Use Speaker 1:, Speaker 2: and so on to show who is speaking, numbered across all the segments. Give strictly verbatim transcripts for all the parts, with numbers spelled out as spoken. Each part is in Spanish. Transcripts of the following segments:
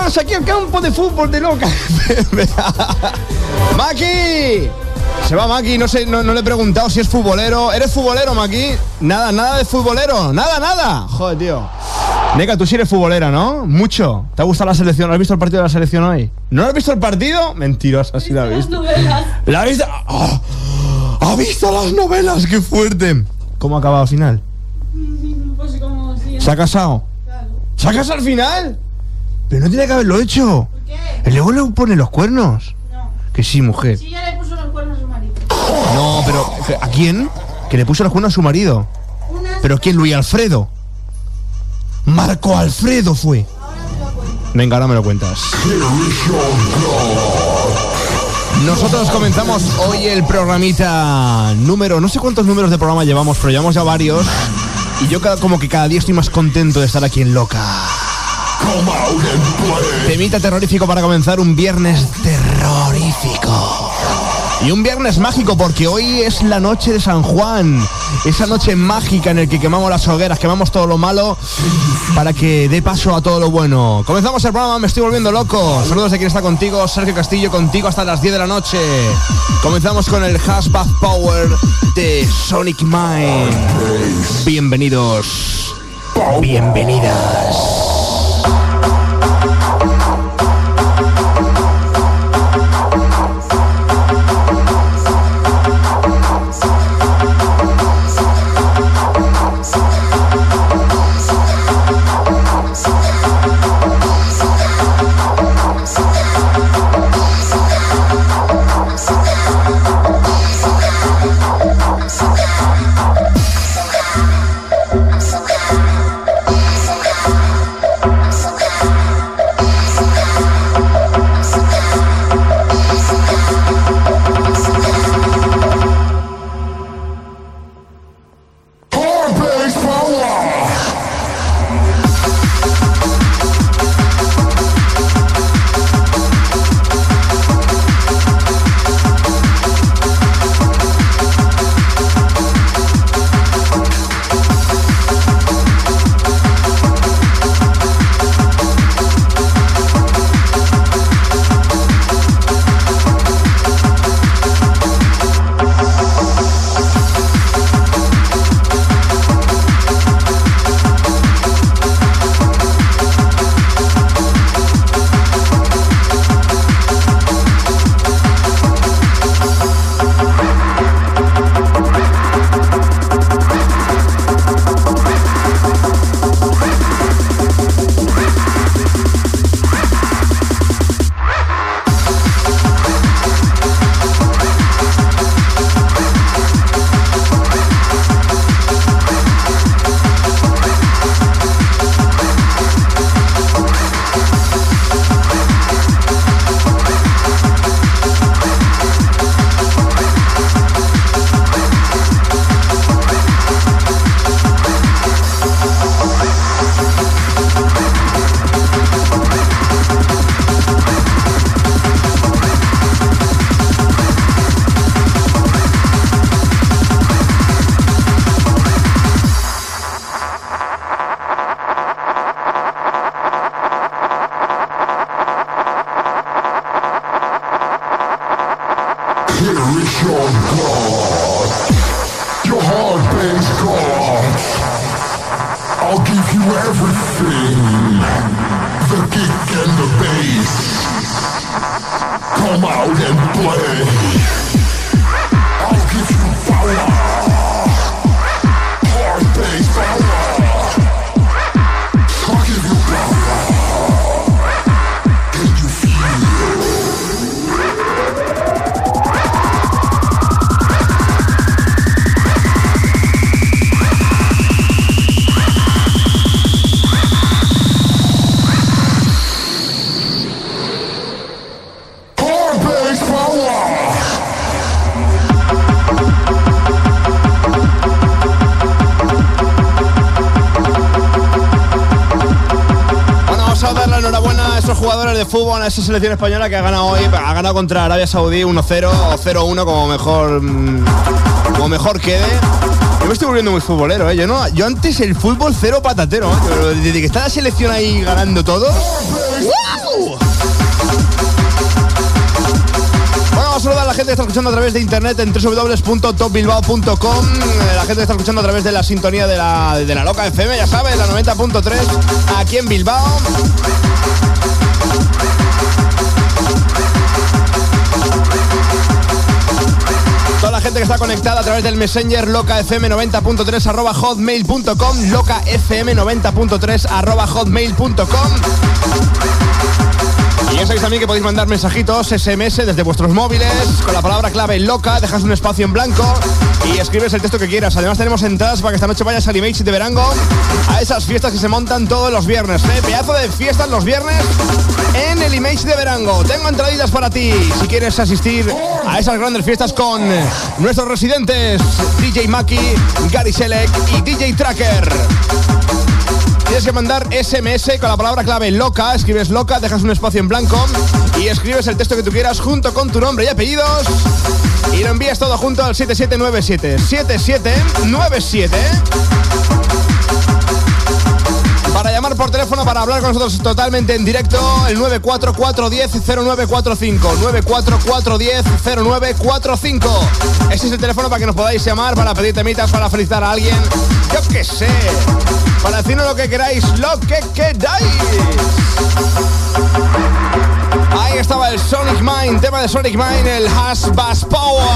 Speaker 1: más aquí al campo de fútbol de Loca. ¡Maki! Se va Maki, no sé, no, no le he preguntado si es futbolero. ¿Eres futbolero, Maki? Nada, nada de futbolero. Nada, nada. Joder, tío. Neca, tú sí eres futbolera, ¿no? Mucho. ¿Te ha gustado la selección? ¿Has visto el partido de la selección hoy? ¿No has visto el partido? Mentirosa, sí la has visto. ¿La has visto? Oh, ¿ha visto las novelas? ¡Qué fuerte! ¿Cómo ha acabado al final?
Speaker 2: Pues como si...
Speaker 1: ¿Se ha casado?
Speaker 2: Claro.
Speaker 1: ¿Se ha casado al final? Pero no tiene que haberlo hecho.
Speaker 2: ¿Por qué?
Speaker 1: ¿El luego le pone los cuernos?
Speaker 2: No.
Speaker 1: Que sí, mujer.
Speaker 2: Sí, ya le puso los cuernos a su marido.
Speaker 1: No, pero ¿a quién? Que le puso los cuernos a su marido.
Speaker 2: Una...
Speaker 1: ¿Pero quién? Luis Alfredo. Marco Alfredo fue.
Speaker 2: Ahora te lo cuento.
Speaker 1: Venga, ahora me lo cuentas. Nosotros comenzamos hoy el programita número... No sé cuántos números de programa llevamos, pero llevamos ya varios. Y yo cada, como que cada día estoy más contento de estar aquí en Loca. Temita terrorífico para comenzar un viernes terrorífico. Y un viernes mágico porque hoy es la noche de San Juan. Esa noche mágica en la que quemamos las hogueras, quemamos todo lo malo para que dé paso a todo lo bueno. Comenzamos el programa, me estoy volviendo loco. Saludos de quien está contigo, Sergio Castillo, contigo hasta las diez de la noche. Comenzamos con el Hashtag Power de Sonic Mind. Bienvenidos, bienvenidas. De fútbol a esa selección española que ha ganado hoy, ha ganado contra Arabia Saudí uno cero o cero uno como mejor como mejor quede. Yo me estoy volviendo muy futbolero, ¿eh? Yo, no, yo antes el fútbol cero patatero, ¿eh? Pero desde que está la selección ahí ganando todo... ¡Wow! Bueno, vamos a saludar a la gente que está escuchando a través de internet en doble u doble u doble u punto top bilbao punto com. La gente que está escuchando a través de la sintonía de la, de la Loca F M, ya sabes, la noventa punto tres aquí en Bilbao. Toda la gente que está conectada a través del Messenger loca f m noventa punto tres arroba hotmail punto com, loca f m noventa punto tres arroba hotmail punto com. Y ya sabéis también que podéis mandar mensajitos, ese eme ese desde vuestros móviles con la palabra clave loca, dejas un espacio en blanco y escribes el texto que quieras. Además tenemos entradas para que esta noche vayas al Image de Verango a esas fiestas que se montan todos los viernes, ¿eh? Pedazo de fiestas los viernes en el Image de Verango. Tengo entraditas para ti si quieres asistir a esas grandes fiestas con nuestros residentes D J Maki, Gary Selec y D J Tracker. Tienes que mandar ese eme ese con la palabra clave loca, escribes loca, dejas un espacio en blanco y escribes el texto que tú quieras junto con tu nombre y apellidos y lo envías todo junto al siete siete nueve siete siete siete nueve siete. Para llamar por teléfono, para hablar con nosotros totalmente en directo, el nueve cuatro cuatro uno cero cero nueve cuatro cinco, nueve cuatro cuatro uno cero cero nueve cuatro cinco. Ese es el teléfono para que nos podáis llamar, para pedir temitas, para felicitar a alguien, yo qué sé, para decirnos lo que queráis, lo que queráis. Ahí estaba el Sonic Mind, tema de Sonic Mind, el Has Bass Power.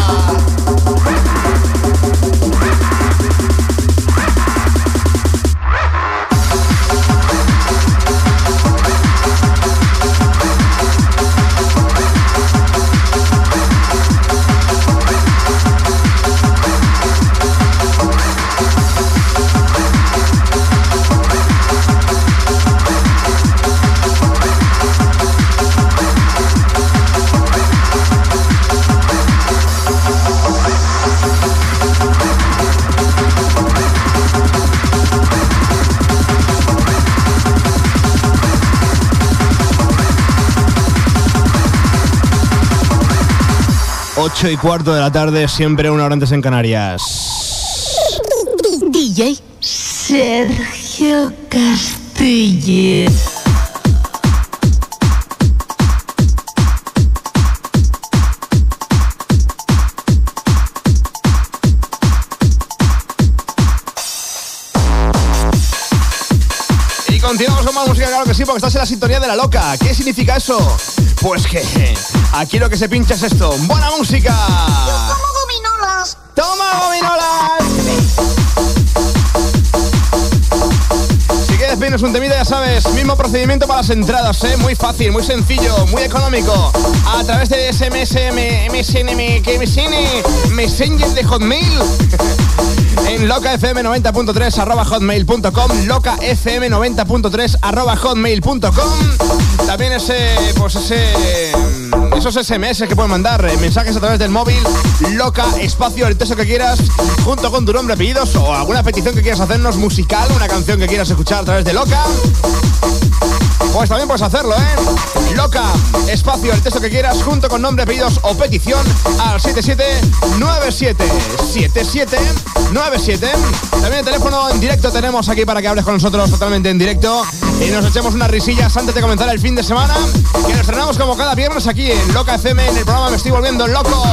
Speaker 1: ocho y cuarto de la tarde, siempre una hora antes en Canarias.
Speaker 3: D J Sergio Castillo.
Speaker 1: Y continuamos con más música, claro que sí, porque estás en la sintonía de la loca. ¿Qué significa eso? Pues que aquí lo que se pincha es esto. ¡Buena música!
Speaker 3: Yo como gominolas.
Speaker 1: ¡Toma gominolas! Si quieres pedirnos un temita, ya sabes, mismo procedimiento para las entradas, ¿eh? Muy fácil, muy sencillo, muy económico. A través de ese eme ese, eme ese ene, que eme ese ene, Messenger de Hotmail. En loca f m noventa punto tres arroba hotmail punto com, loca f m noventa punto tres arroba hotmail punto com. También ese, pues ese, esos ese eme ese que pueden mandar, mensajes a través del móvil, loca, espacio, el texto que quieras, junto con tu nombre, apellidos o alguna petición que quieras hacernos musical, una canción que quieras escuchar a través de loca. Pues también puedes hacerlo, ¿eh? Loca, espacio, el texto que quieras, junto con nombre, apellidos o petición al siete siete nueve siete siete siete nueve siete. También el teléfono en directo tenemos aquí para que hables con nosotros totalmente en directo y nos echemos unas risillas antes de comenzar el fin de semana, que nos estrenamos como cada viernes aquí en Loca F M, en el programa Me Estoy Volviendo Loco.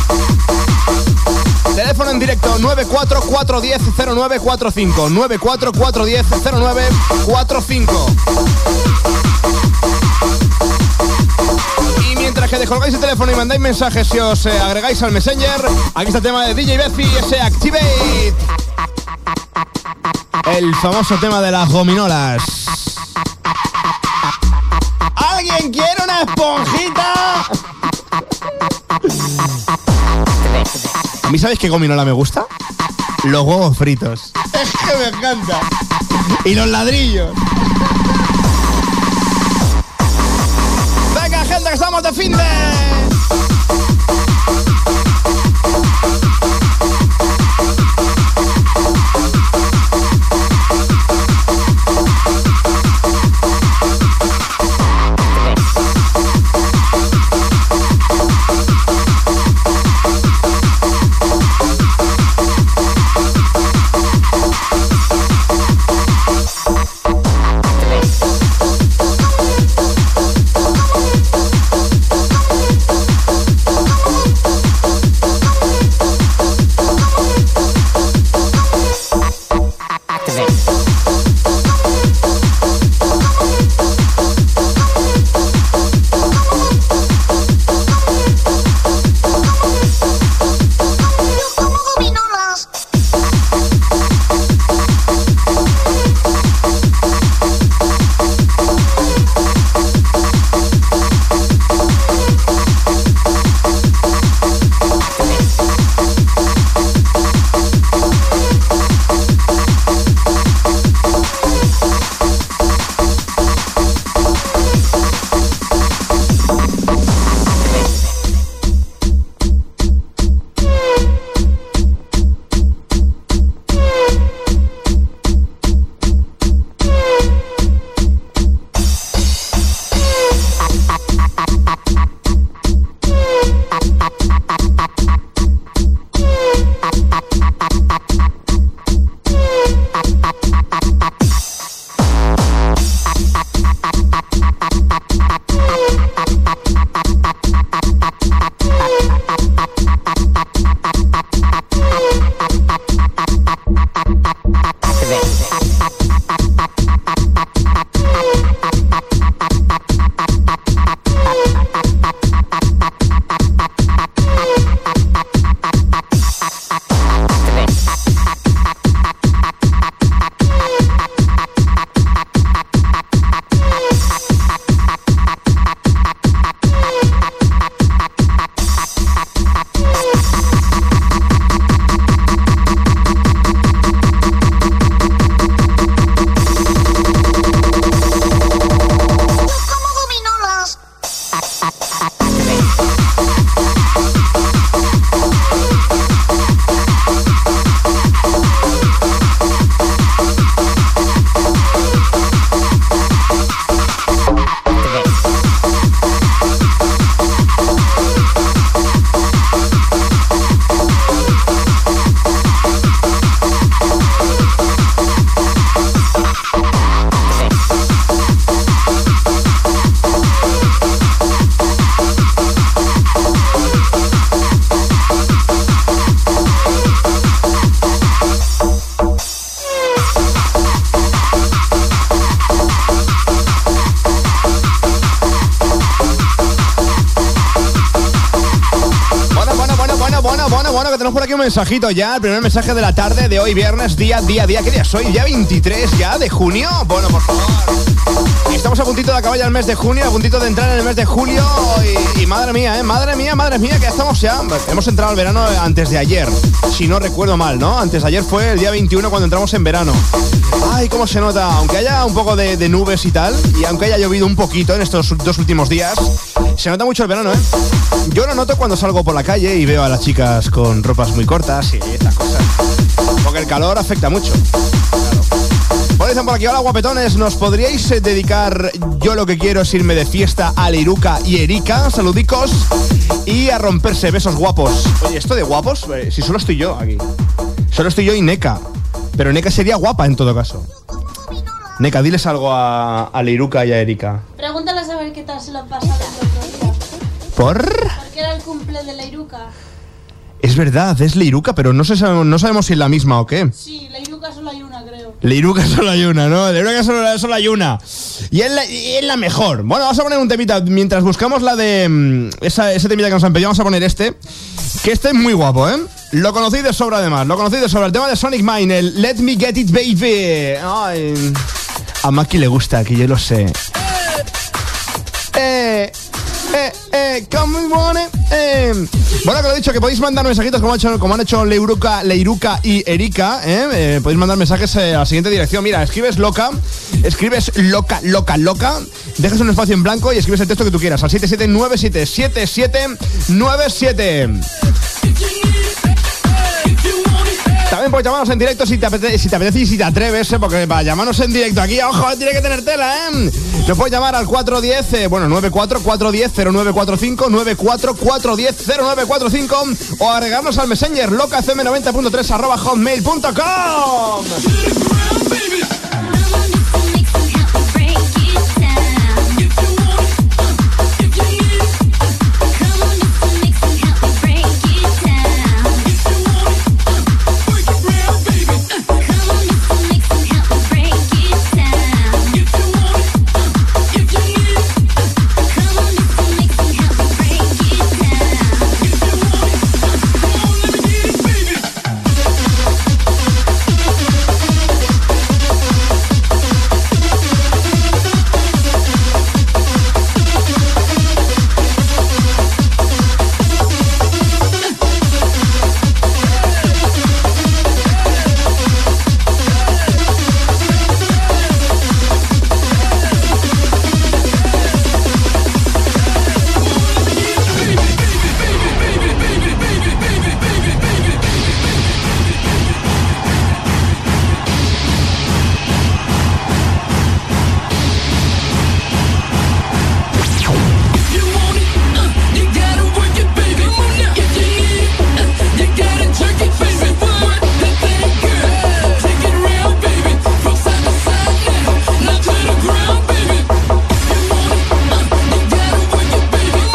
Speaker 1: Teléfono en directo nueve cuatro cuatro uno cero cero nueve cuatro cinco, nueve cuatro cuatro uno cero cero nueve cuatro cinco. Y mientras que descolgáis el teléfono y mandáis mensajes y os eh, agregáis al Messenger, aquí está el tema de D J Bezi y ese Activate, el famoso tema de las gominolas. ¿Alguien quiere una esponjita? ¿A mí sabéis qué gominola me gusta? Los huevos fritos. Es que me encanta. Y los ladrillos. Venga, gente, que estamos de fin de... tenemos por aquí un mensajito ya, el primer mensaje de la tarde de hoy viernes, día, día, día. ¿Qué día soy? ¿Ya veintitrés ya de junio? Bueno, por favor. Estamos a puntito de acabar ya el mes de junio, a puntito de entrar en el mes de julio y, y madre mía, ¿eh? Madre mía, madre mía, que ya estamos ya. Hemos entrado al verano antes de ayer, si no recuerdo mal, ¿no? Antes de ayer fue el día veintiuno cuando entramos en verano. Ay, cómo se nota, aunque haya un poco de, de nubes y tal, y aunque haya llovido un poquito en estos dos últimos días, se nota mucho el verano, ¿eh? Yo lo noto cuando salgo por la calle y veo a las chicas con ropas muy cortas y estas cosas. Porque el calor afecta mucho. Claro. Bueno, dicen por aquí, hola guapetones, ¿nos podríais eh, dedicar Yo lo que quiero es irme de fiesta a Leiruka y Erika? Saludicos. Y a romperse, besos guapos. Oye, ¿esto de guapos? Eh, si solo estoy yo aquí. Solo estoy yo y Neka. Pero Neka sería guapa en todo caso. Neka, diles algo a, a Leiruka y a Erika.
Speaker 2: Pregúntales a ver qué tal se lo han pasado el otro día.
Speaker 1: ¿Por?
Speaker 2: Porque era el cumple de Leiruka.
Speaker 1: Es verdad, es Leiruka, pero no, sé, no sabemos si es la misma o qué.
Speaker 2: Sí, Leiruka solo hay una, creo.
Speaker 1: Leiruka solo hay una, ¿no? Leiruka solo, solo hay una. Y es, la, y es la mejor. Bueno, vamos a poner un temita. Mientras buscamos la de... Esa, ese temita que nos han pedido, vamos a poner este. Que este es muy guapo, ¿eh? Lo conocí de sobra además. Lo conocí de sobra. El tema de Sonic Mine, el Let Me Get It Baby. Ay, a Maki le gusta, que yo lo sé. Eh... Eh, eh, come on it, eh. Bueno, que lo he dicho, que podéis mandar mensajitos como han hecho, como han hecho Leiruka, Leiruka y Erika, ¿eh? Eh, podéis mandar mensajes eh, a la siguiente dirección. Mira, escribes loca, escribes loca, loca, loca, dejas un espacio en blanco y escribes el texto que tú quieras al siete siete nueve siete siete siete nueve siete. También puedes llamarnos en directo si te apetece, si te apetece y si te atreves, ¿eh? Porque para llamarnos en directo aquí, ojo, tiene que tener tela, ¿eh? Nos puedes llamar al cuatro uno cero, eh, bueno, nueve cuatro cuatro uno cero cero nueve cuatro cinco, nueve cuatro cuatro uno cero cero nueve cuatro cinco o agregarnos al Messenger loca f m noventa punto tres arroba hotmail punto com.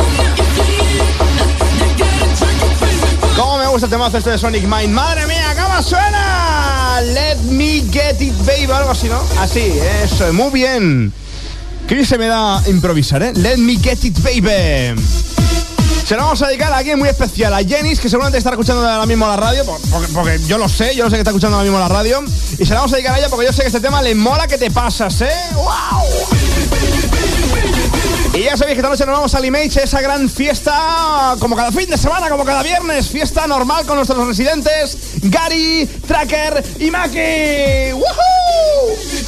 Speaker 1: Este temazo este de Sonic Mine. ¡Madre mía! ¡Cómo tema suena? Let me get it, baby, algo así, ¿no? Así, eso, muy bien. Qué bien se me da improvisar, ¿eh? Let me get it, baby. Se lo vamos a dedicar a alguien muy especial, a Jenis, que seguramente está escuchando ahora mismo la radio, porque, porque yo lo sé, yo lo sé que está escuchando ahora mismo la radio. Y se lo vamos a dedicar a ella porque yo sé que este tema le mola que te pasas, ¿eh? ¡Wow! Y ya sabéis que esta noche nos vamos al Image, esa gran fiesta, como cada fin de semana, como cada viernes, fiesta normal con nuestros residentes, Gary, Tracker y Maki. ¡Woohoo!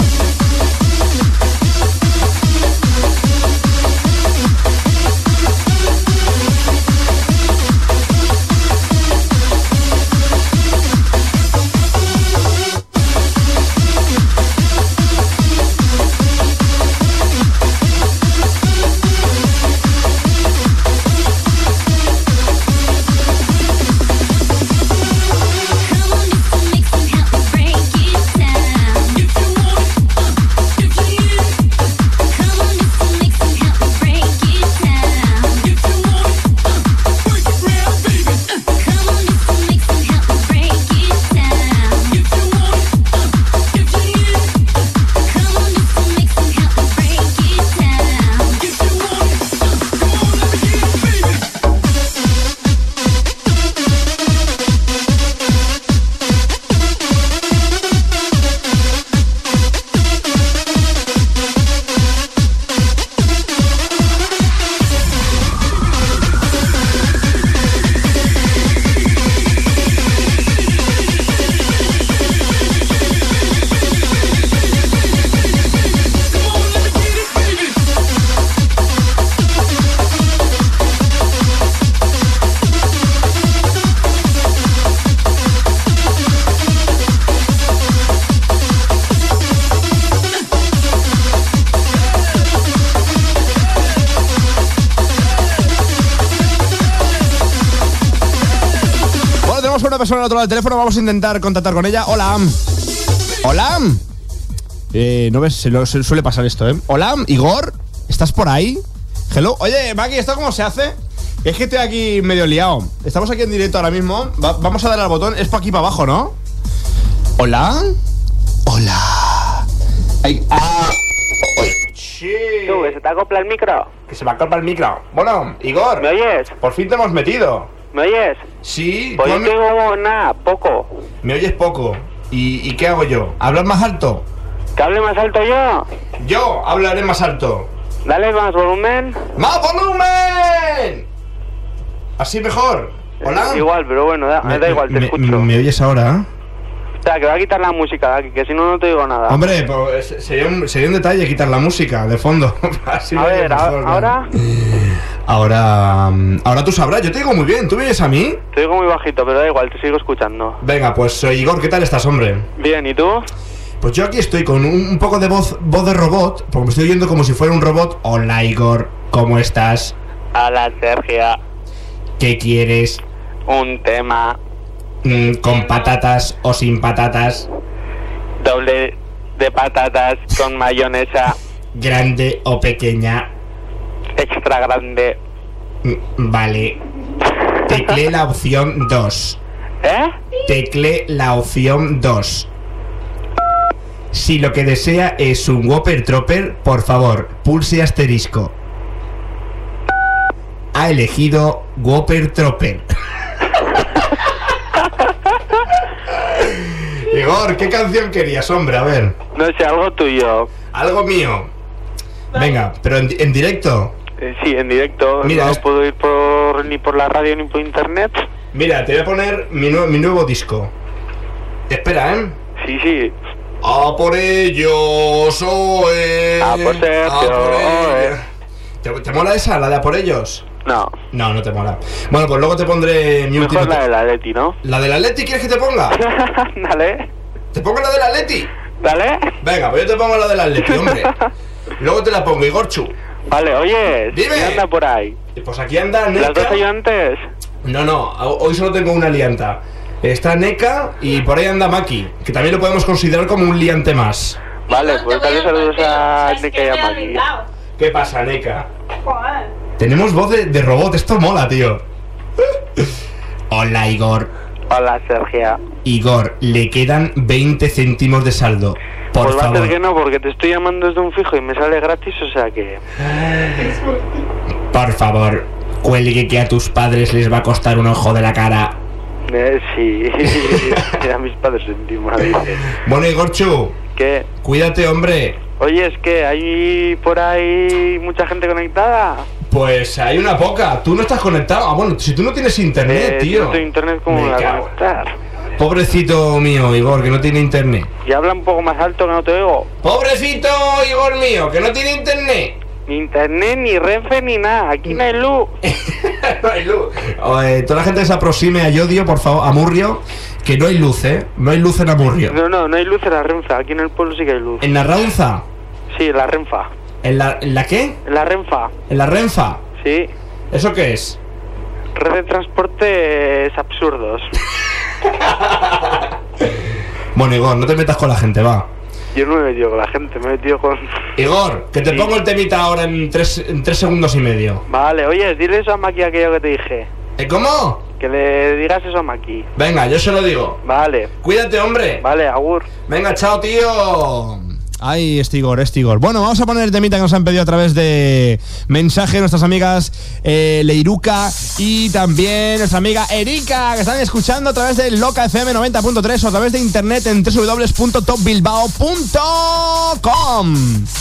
Speaker 1: Persona al otro lado del teléfono, vamos a intentar contactar con ella. Hola. Hola. Eh, no ves, se, lo, se suele pasar esto, ¿eh? Hola, Igor, ¿estás por ahí? Hello. Oye, Maki, ¿esto cómo se hace? Es que estoy aquí medio liado. Estamos aquí en directo ahora mismo. Va, vamos a darle al botón. Es para aquí para abajo, ¿no? Hola. Hola. Ay, ah. Sí.
Speaker 4: Tú, que se te acopla el micro.
Speaker 1: Que se me acopla el micro. Bueno, Igor.
Speaker 4: ¿Me oyes?
Speaker 1: Por fin te hemos metido.
Speaker 4: ¿Me oyes?
Speaker 1: Sí.
Speaker 4: Pues yo
Speaker 1: me...
Speaker 4: tengo nada, poco.
Speaker 1: Me oyes poco. ¿Y, ¿Y qué hago yo? ¿Hablar más alto?
Speaker 4: ¿Que hable más alto yo?
Speaker 1: Yo hablaré más alto.
Speaker 4: Dale más volumen.
Speaker 1: ¡Más volumen! Así mejor. Hola.
Speaker 4: Igual, pero bueno, da, me, da igual, te
Speaker 1: me,
Speaker 4: escucho.
Speaker 1: ¿Me, me oyes ahora?
Speaker 4: O sea, que va a quitar la música de aquí, que si no, no te digo nada.
Speaker 1: Hombre, pues sería un, sería un detalle quitar la música de fondo. Así
Speaker 4: a ver, mejor, a, ahora...
Speaker 1: Ahora... Ahora tú sabrás, yo te digo muy bien. ¿Tú me oyes a mí?
Speaker 4: Te digo muy bajito, pero da igual, te sigo escuchando.
Speaker 1: Venga, pues Igor, ¿qué tal estás, hombre?
Speaker 4: Bien, ¿y tú?
Speaker 1: Pues yo aquí estoy con un, un poco de voz, voz de robot, porque me estoy oyendo como si fuera un robot. Hola, Igor, ¿cómo estás?
Speaker 4: Hola, Sergio.
Speaker 1: ¿Qué quieres?
Speaker 4: Un tema.
Speaker 1: Mm, ¿Con patatas o sin patatas?
Speaker 4: Doble de patatas con mayonesa.
Speaker 1: ¿Grande o pequeña?
Speaker 4: Extra grande.
Speaker 1: Mm, vale. Teclé la opción dos.
Speaker 4: ¿Eh?
Speaker 1: Teclé la opción dos. Si lo que desea es un Whopper Tropper, por favor, pulse asterisco. Ha elegido Whopper Tropper. Igor, ¿qué canción querías, hombre? A ver.
Speaker 4: No sé, algo tuyo.
Speaker 1: Algo mío. Venga, pero en, en directo.
Speaker 4: Eh, sí, en directo.
Speaker 1: Mira,
Speaker 4: no
Speaker 1: es...
Speaker 4: puedo ir por ni por la radio ni por internet.
Speaker 1: Mira, te voy a poner mi, nu- mi nuevo disco. Espera, ¿eh?
Speaker 4: Sí, sí.
Speaker 1: A por ellos, oe.
Speaker 4: A por Sergio,
Speaker 1: A por
Speaker 4: oe.
Speaker 1: ellos. ¿Te, ¿Te mola esa, la de A por ellos?
Speaker 4: No.
Speaker 1: No, no te mola. Bueno, pues luego te pondré mi
Speaker 4: Mejor
Speaker 1: último...
Speaker 4: la de la Leti, ¿no?
Speaker 1: ¿La de la Leti quieres que te ponga?
Speaker 4: Dale.
Speaker 1: ¿Te pongo la de la Leti?
Speaker 4: Dale.
Speaker 1: Venga, pues yo te pongo la de la Leti, hombre. Luego te la pongo, Igorchu.
Speaker 4: Vale, oye,
Speaker 1: Dime.
Speaker 4: ¿quién anda por ahí?
Speaker 1: Pues aquí anda Neka.
Speaker 4: ¿Las dos ayudantes?
Speaker 1: No, no, hoy solo tengo una lianta. Está Neka y por ahí anda Maki, que también lo podemos considerar como un liante más.
Speaker 4: Vale, pues dale saludos a Neka y a Maki.
Speaker 1: ¿Qué pasa, Neka? Tenemos voz de, de robot, esto mola, tío. Hola, Igor.
Speaker 4: Hola, Sergio.
Speaker 1: Igor, le quedan veinte céntimos de saldo. Por
Speaker 4: pues va
Speaker 1: favor.
Speaker 4: a ser que no, porque te estoy llamando desde un fijo y me sale gratis, o sea que...
Speaker 1: Por favor, cuelgue que a tus padres les va a costar un ojo de la cara.
Speaker 4: Eh, sí, a mis padres encima, dice.
Speaker 1: Bueno, Igorchu,
Speaker 4: ¿Qué?
Speaker 1: cuídate, hombre.
Speaker 4: Oye, es que hay por ahí mucha gente conectada.
Speaker 1: Pues hay una poca. Tú no estás conectado. Ah, bueno, si tú no tienes internet,
Speaker 4: Eh,
Speaker 1: tío.
Speaker 4: si no tengo internet, ¿cómo
Speaker 1: Me
Speaker 4: me la voy a
Speaker 1: cago.
Speaker 4: conectar?
Speaker 1: Pobrecito mío, Igor, que no tiene internet.
Speaker 4: Y habla un poco más alto que no te oigo.
Speaker 1: Pobrecito Igor mío, que no tiene internet.
Speaker 4: Ni internet, ni Renfe, ni nada. Aquí no hay luz.
Speaker 1: No hay luz. Eh, toda la gente que se aproxime a Yodio, por favor, a Murrio, que no hay luz, ¿eh? No hay luz en Amurrio.
Speaker 4: No, no, no hay luz en la Renfa. Aquí en el pueblo sí que hay luz.
Speaker 1: ¿En la Raunza?
Speaker 4: Sí, en la Renfa.
Speaker 1: ¿En la, ¿En la qué?
Speaker 4: En la Renfa.
Speaker 1: ¿En la Renfa?
Speaker 4: Sí.
Speaker 1: ¿Eso qué es?
Speaker 4: Red de transportes absurdos.
Speaker 1: Bueno, Igor, no te metas con la gente, va.
Speaker 4: Yo no me he metido con la gente, me he metido con...
Speaker 1: Igor, que te
Speaker 4: Sí.
Speaker 1: pongo el temita ahora en tres, en tres segundos y medio.
Speaker 4: Vale, oye, dile eso a Maki aquello que te dije.
Speaker 1: ¿Eh, cómo?
Speaker 4: Que le digas eso a Maki.
Speaker 1: Venga, yo se lo digo.
Speaker 4: Vale,
Speaker 1: Cuídate, hombre.
Speaker 4: vale, agur.
Speaker 1: Venga, chao, tío. Ay, este Igor, este Igor. Bueno, vamos a poner el temita que nos han pedido a través de mensaje nuestras amigas eh, Leiruca y también nuestra amiga Erika, que están escuchando a través de Loca F M noventa punto tres o a través de internet en doble u doble u doble u punto top bilbao punto com.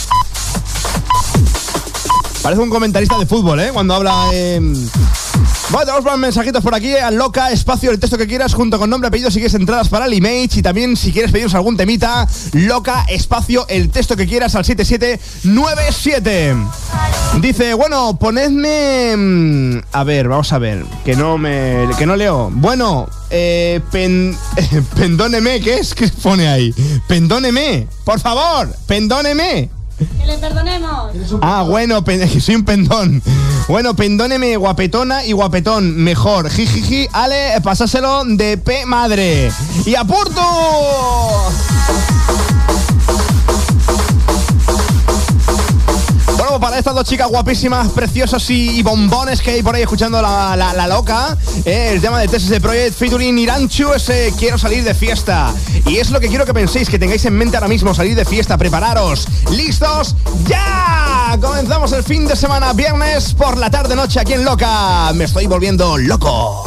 Speaker 1: Parece un comentarista de fútbol, ¿eh? Cuando habla... Eh... Bueno, tenemos más mensajitos por aquí. Al Loca, espacio, el texto que quieras, junto con nombre, apellido, si quieres entradas para el Image. Y también, si quieres pedirnos algún temita, Loca, espacio, el texto que quieras al siete siete nueve siete. Dice, bueno, ponedme... A ver, vamos a ver, que no me... que no leo. Bueno, eh... Pen... pendóneme, ¿qué es? ¿Qué pone ahí? Pendóneme, por favor, pendóneme.
Speaker 2: Que le perdonemos.
Speaker 1: Ah, bueno, pen- soy un pendón. Bueno, pendóneme, guapetona y guapetón. Mejor. Jijiji, ale, pasáselo de P madre. ¡Y a Porto! Bueno, para estas dos chicas guapísimas, preciosas y, y bombones que hay por ahí escuchando la, la, la Loca, eh, el tema de T S S Project featuring Iranchu, ese quiero salir de fiesta. Y es lo que quiero que penséis, que tengáis en mente ahora mismo, salir de fiesta, prepararos. ¿Listos? ¡Ya! Comenzamos el fin de semana, viernes por la tarde-noche aquí en Loca. Me estoy volviendo loco.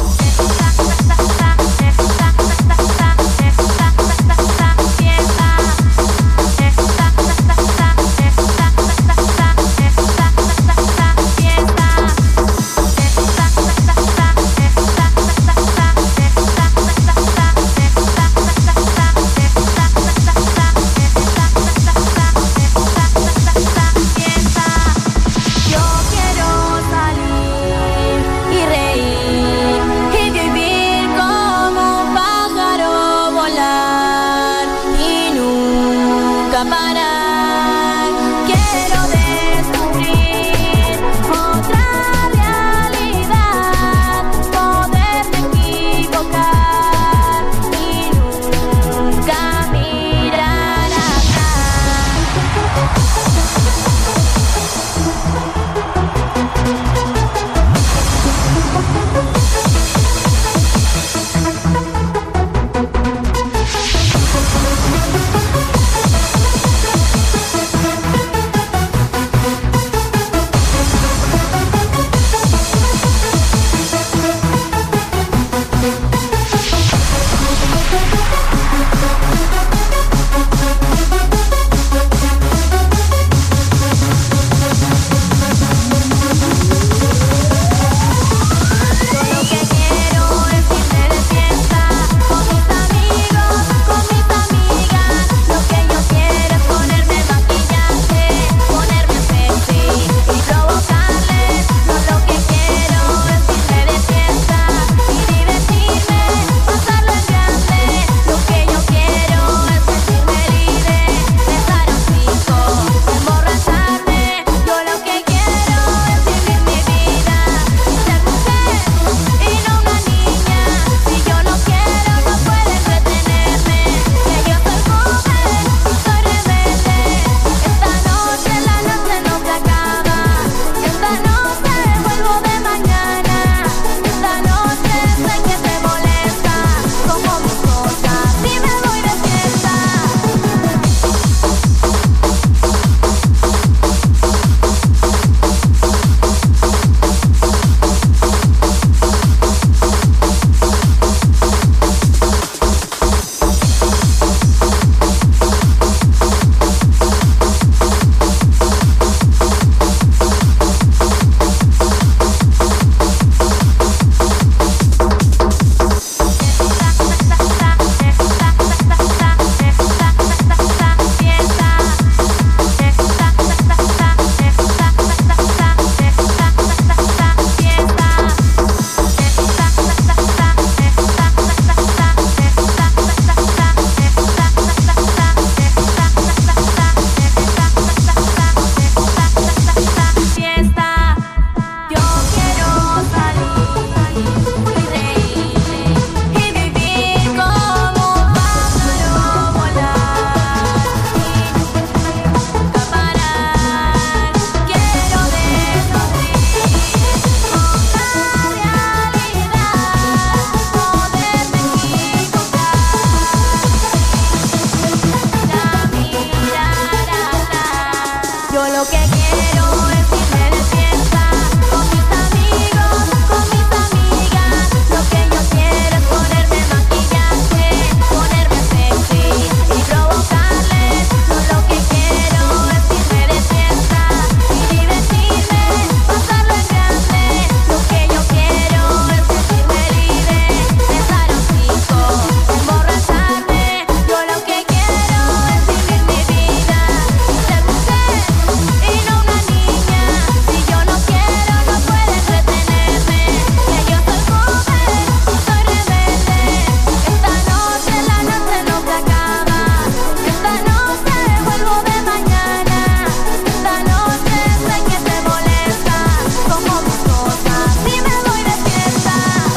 Speaker 5: Yo lo que quiero es irme de fiesta con mis amigos, con mis amigas. Lo que yo quiero es ponerme maquillaje, ponerme sexy y provocarles. Yo lo que quiero es irme de fiesta y divertirme, pasarlo en grande. Lo que yo quiero es sentirme libre, besar a un chico, emborracharme. Yo lo que quiero es vivir mi vida, ser mujer y no una niña. Si yo no quiero, no puedes retenerme, que yo soy joven y soy rebelde. Esta noche, la noche no se acaba. Esta noche vuelvo de mañana. Esta noche sé que te molesta, como mis cosas y me voy de fiesta.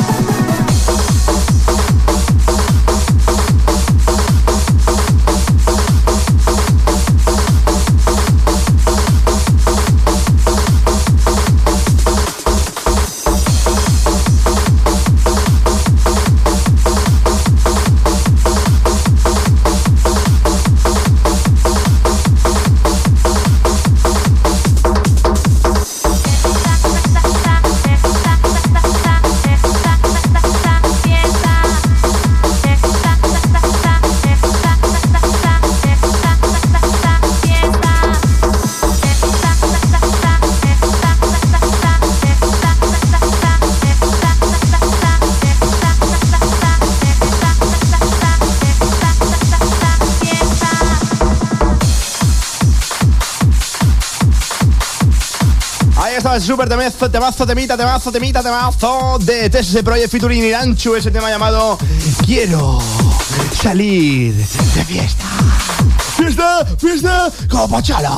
Speaker 1: Ahí está el super temazo, temazo, temita, temazo, temita, temazo de T S S Project featuring Iranchu, ese tema llamado Quiero salir de fiesta. ¡Fiesta! ¡Fiesta! ¡Como Pachala!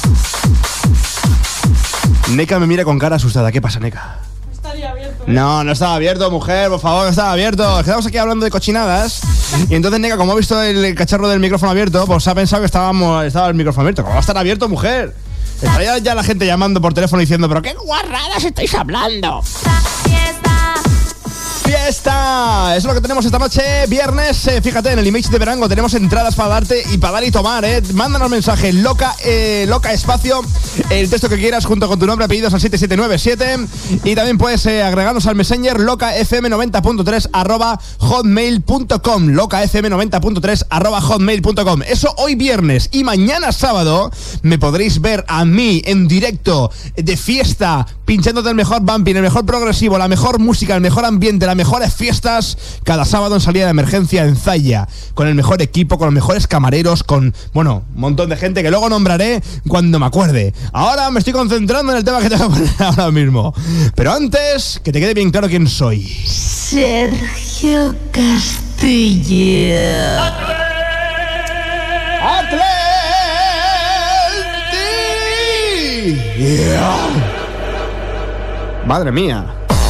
Speaker 1: Neka me mira con cara asustada. ¿Qué pasa, Neka?
Speaker 2: Estaría abierto.
Speaker 1: No, no estaba abierto, mujer, por favor, no estaba abierto. Estamos aquí hablando de cochinadas. Y entonces Neka, como ha visto el cacharro del micrófono abierto, pues ha pensado que estábamos, estaba el micrófono abierto. ¿Cómo va a estar abierto, mujer? Estaría ya la gente llamando por teléfono diciendo, pero qué guarradas estáis hablando. Fiesta, eso es lo que tenemos esta noche, viernes. eh, Fíjate, en el Image de Verango tenemos entradas para darte y para dar y tomar, eh. Mándanos mensaje, loca, eh, loca espacio, el texto que quieras junto con tu nombre, apellidos al siete siete nueve siete. Y también puedes eh, agregarnos al Messenger loca f m noventa punto tres arroba hotmail punto com, loca f m noventa punto tres arroba hotmail punto com. Eso hoy viernes, y mañana sábado me podréis ver a mí en directo de fiesta, pinchándote el mejor bumping, el mejor progresivo, la mejor música, el mejor ambiente, las mejores fiestas, cada sábado en salida de emergencia en Zaya, con el mejor equipo, con los mejores camareros, con, bueno, un montón de gente que luego nombraré cuando me acuerde. Ahora me estoy concentrando en el tema que te voy a poner ahora mismo, pero antes, que te quede bien claro quién soy.
Speaker 3: Sergio Castillo.
Speaker 1: ¡Atleti! Yeah. Madre mía.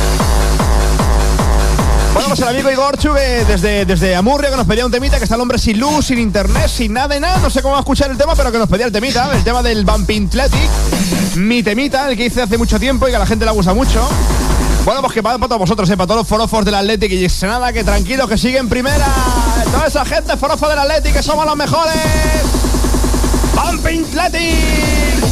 Speaker 1: Bueno, pues el amigo Igor Chugue desde, desde Amurria, que nos pedía un temita, que está el hombre sin luz, sin internet, sin nada de nada. No sé cómo va a escuchar el tema, pero que nos pedía el temita, el tema del Bumping Athletic. Mi temita, el que hice hace mucho tiempo y que a la gente le gusta mucho. Bueno, pues que para, para todos vosotros, eh, para todos los forofos del Athletic, y nada, que tranquilos, que siguen primera. Toda esa gente forofo del Athletic, que somos los mejores. Bumping Athletic.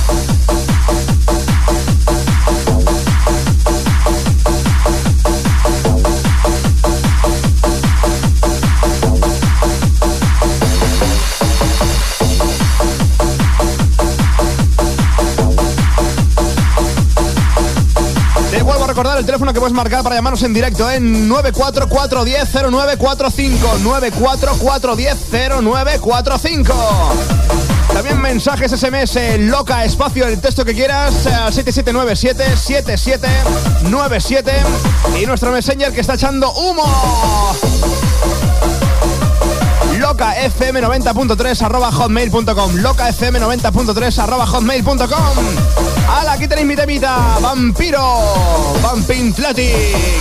Speaker 1: Recordar el teléfono que puedes marcar para llamarnos en directo en nueve cuatro cuatro uno cero cero nueve cuatro cinco, nueve cuatro cuatro uno cero cero nueve cuatro cinco. También mensajes S M S, loca espacio, el texto que quieras, siete siete nueve siete siete siete nueve siete, y nuestro messenger que está echando humo, loca f m noventa punto tres arroba hotmail punto com, loca f m noventa punto tres arroba hotmail punto com. ¡Hala! Aquí tenéis mi temita, Vampiro, Bumping Athletic.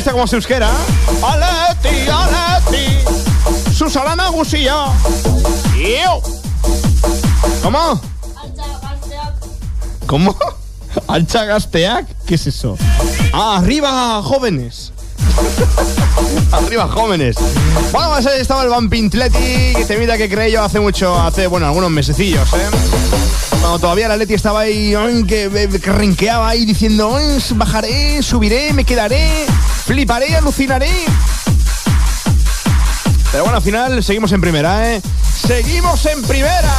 Speaker 1: escucha como se euskera. Aleti, aleti. Susana Nagusia. Yo. ¿Cómo? ¿Cómo? Alchagasteak. ¿Qué es eso? Ah, arriba, jóvenes. Arriba, jóvenes. Bueno, pues ahí estaba el Vampintleti, que te mira que creé yo hace mucho, hace, bueno, algunos mesecillos, ¿eh? Cuando todavía la Leti estaba ahí, ay, que, que renqueaba ahí diciendo, ay, bajaré, subiré, me quedaré, fliparé, alucinaré. Pero bueno, al final seguimos en primera, ¿eh? ¡Seguimos en primera!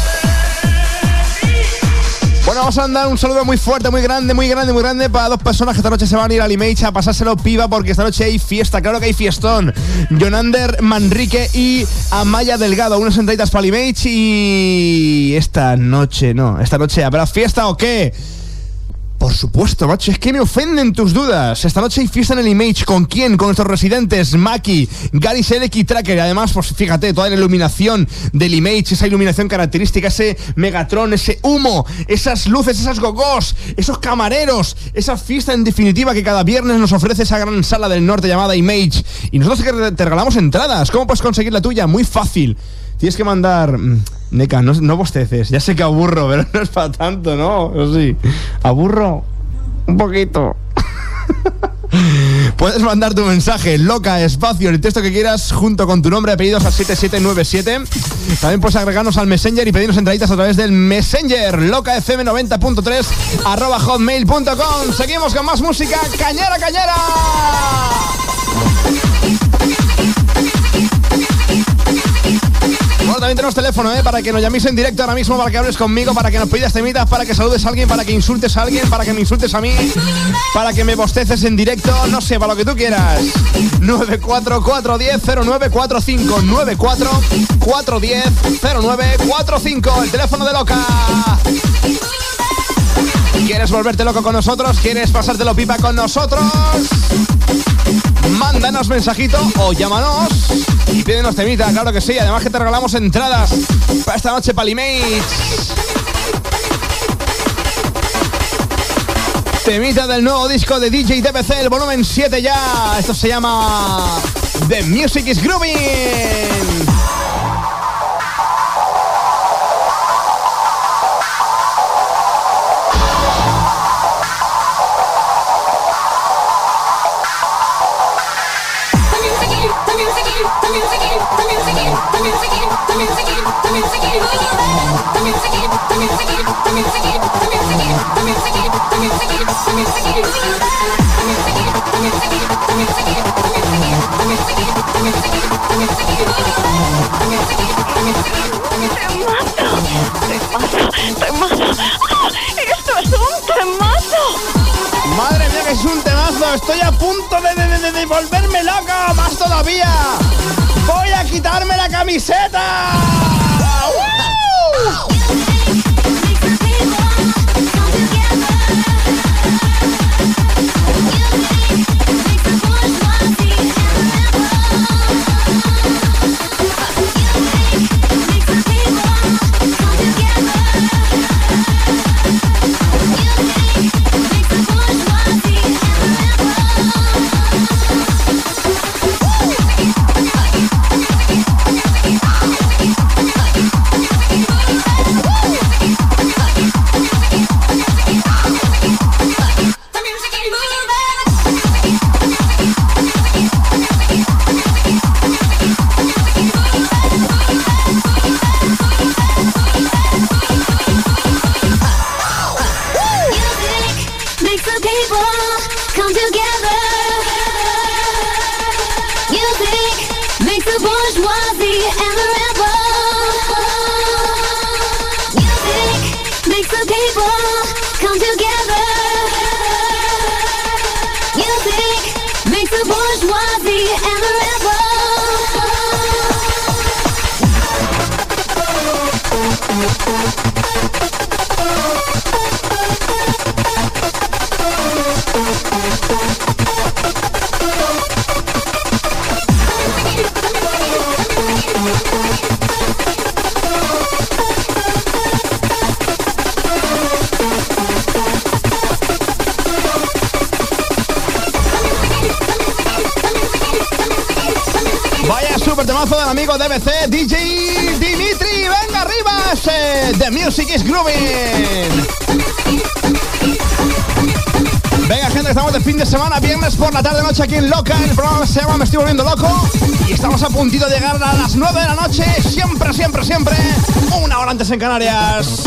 Speaker 1: Bueno, vamos a mandar un saludo muy fuerte, muy grande, muy grande, muy grande para dos personas que esta noche se van a ir al Image a pasárselo piba porque esta noche hay fiesta, claro que hay fiestón. Jonander Manrique y Amaya Delgado, unas entraditas para el Image y... Esta noche, no, esta noche ¿habrá fiesta o qué? Por supuesto, macho, es que me ofenden tus dudas. Esta noche hay fiesta en el Image. ¿Con quién? Con nuestros residentes, Maki, Gary Selec y Tracker. Y además, pues fíjate, toda la iluminación del Image, esa iluminación característica, ese Megatron, ese humo, esas luces, esas gogos, esos camareros, esa fiesta en definitiva que cada viernes nos ofrece esa gran sala del norte llamada Image. Y nosotros te regalamos entradas. ¿Cómo puedes conseguir la tuya? Muy fácil. Tienes que mandar... Neca, no, no bosteces. Ya sé que aburro, pero no es para tanto, ¿no? Pero sí. ¿Aburro? Un poquito. Puedes mandar tu mensaje, loca, espacio, el texto que quieras, junto con tu nombre y apellidos al siete siete nueve siete. También puedes agregarnos al Messenger y pedirnos entraditas a través del Messenger, locafm noventa punto tres arroba hotmail punto com. Seguimos con más música. ¡Cañera, cañera! Bueno, también tenemos teléfono, ¿eh? Para que nos llaméis en directo ahora mismo, para que hables conmigo, para que nos pidas temitas, para que saludes a alguien, para que insultes a alguien, para que me insultes a mí, para que me bosteces en directo, no sé, para lo que tú quieras. nueve cuatro cuatro uno cero cero nueve cuatro cinco, nueve cuatro cuatro uno cero cero nueve cuatro cinco, el teléfono de Loca. ¿Quieres volverte loco con nosotros? ¿Quieres pasártelo pipa con nosotros? Mándanos mensajito o llámanos y pídenos temita, claro que sí. Además que te regalamos entradas para esta noche para el Image. Temita del nuevo disco de D J D B C, el volumen siete ya. Esto se llama The Music is Grooving.
Speaker 6: ¡Esto es un temazo!
Speaker 1: ¡Madre mía, que es un temazo! ¡Estoy a punto de, de, de, de volverme loca! ¡Más todavía! ¡Voy a quitarme la camiseta! ¡Uh! temazo del amigo D B C, D J Dimitri. Venga arriba, ese The Music is Grooving. Venga, gente, estamos de fin de semana, viernes por la tarde, noche aquí en Loca. El programa se llama Me Estoy Volviendo Loco. Y estamos a puntito de llegar a las nueve de la noche. Siempre, siempre, siempre. Una hora antes en Canarias.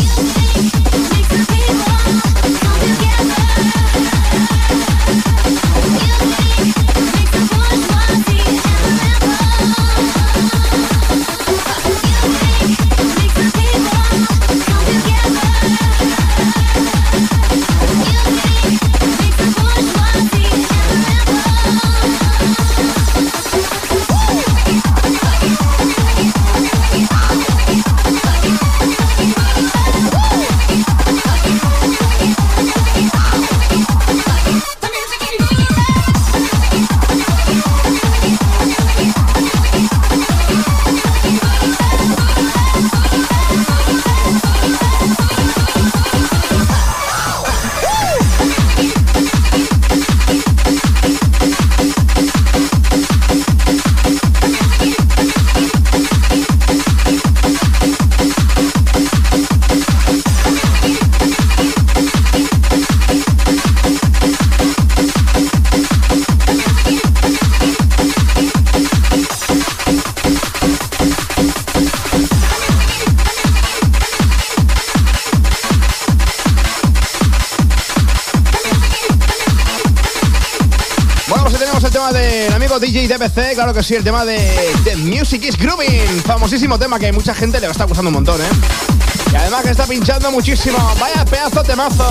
Speaker 1: D J D B C, claro que sí, el tema de The Music is Grooving, famosísimo tema que mucha gente le está gustando un montón, ¿eh? Y además que está pinchando muchísimo. Vaya pedazo temazo.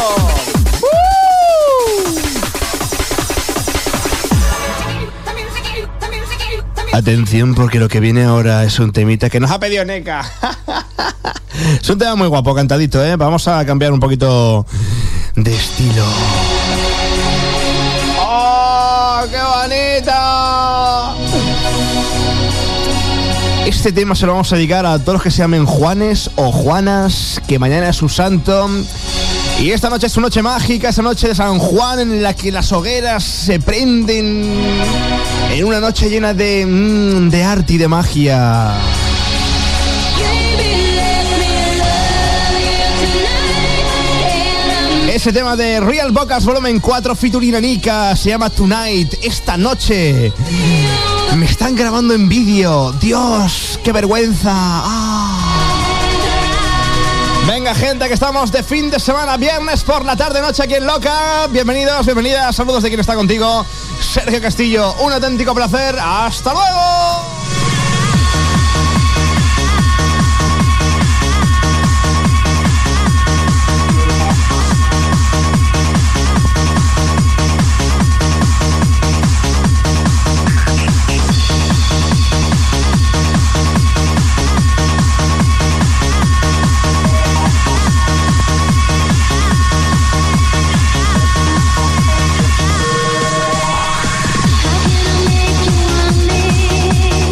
Speaker 1: ¡Uh! Atención, porque lo que viene ahora es un temita que nos ha pedido Neka. Es un tema muy guapo, cantadito, ¿eh? Vamos a cambiar un poquito de estilo. ¡Qué bonito! Este tema se lo vamos a dedicar a todos los que se llamen Juanes o Juanas, que mañana es su santo. Y esta noche es su noche mágica, esa noche de San Juan en la que las hogueras se prenden en una noche llena de, mmm, de arte y de magia. Ese tema de Real Bocas Volumen cuatro featuring Anika se llama Tonight, esta noche. Me están grabando en vídeo. Dios, qué vergüenza. Ah. Venga, gente, que estamos de fin de semana, viernes por la tarde, noche aquí en Loca. Bienvenidos, bienvenidas, saludos de quien está contigo, Sergio Castillo. Un auténtico placer. ¡Hasta luego!
Speaker 5: How can I make you want me?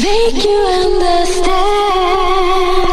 Speaker 3: make you understand.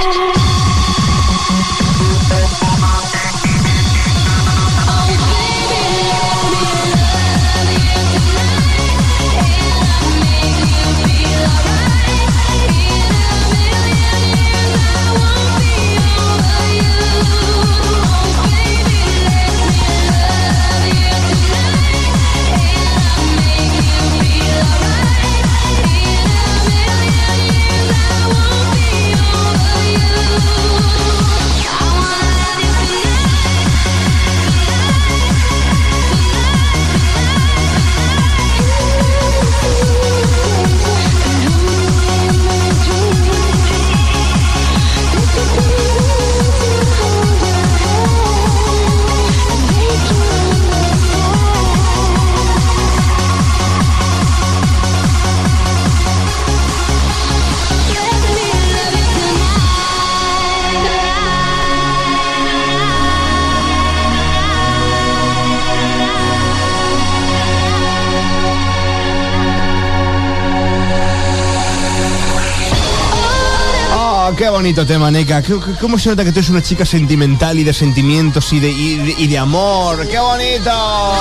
Speaker 1: Qué bonito tema, Neka. ¿Cómo se nota que tú eres una chica sentimental y de sentimientos y de, y de, y de amor? ¡Qué bonito!